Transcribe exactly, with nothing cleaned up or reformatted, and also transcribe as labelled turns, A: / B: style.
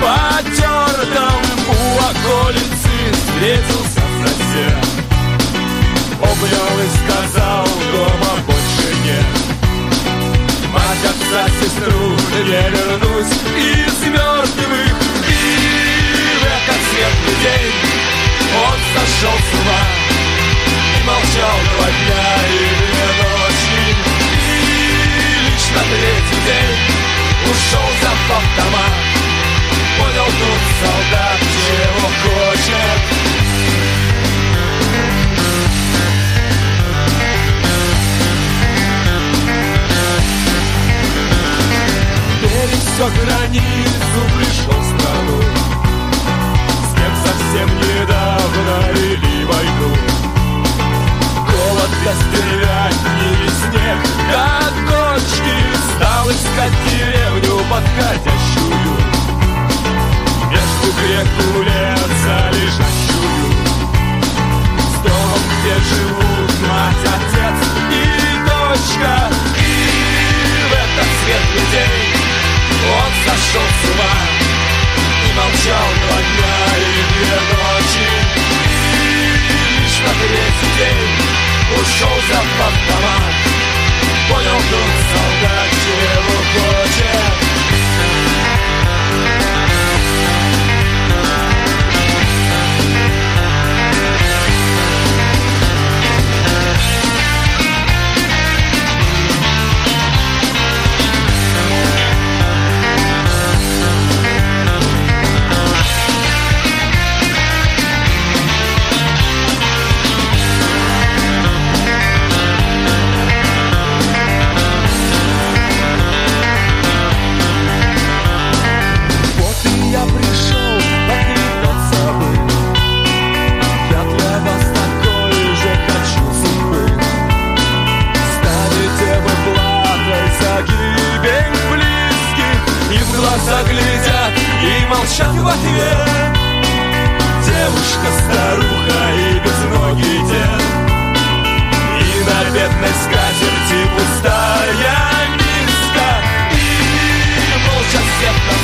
A: потертом у околицы встретился сосед. Обнял и сказал: дома больше нет. Мать, отца, сестру, не вернусь из мертвых. И в этот светлый день он сошел с ума и молчал два дня и две ночи. И лишь на третий день ушел за автомат. Понял тут солдат, чего хочет. Пересек границу, пришел в страну, с кем совсем недавно вели войну. Голод до стервятни, снег до кочки, стал искать деревню подходящую между реку леса лежащую, с домом, где живут мать, отец и дочка. И в этот светлый день он сошел с ума и молчал два дня и две ночи. И лишь на третий день ушел за автомат. Понял тут солдат, чего хочет. Заглядят и молчат в ответ. Девушка, старуха и безногий дед. И на бедной скатерти пустая миска. И молча всех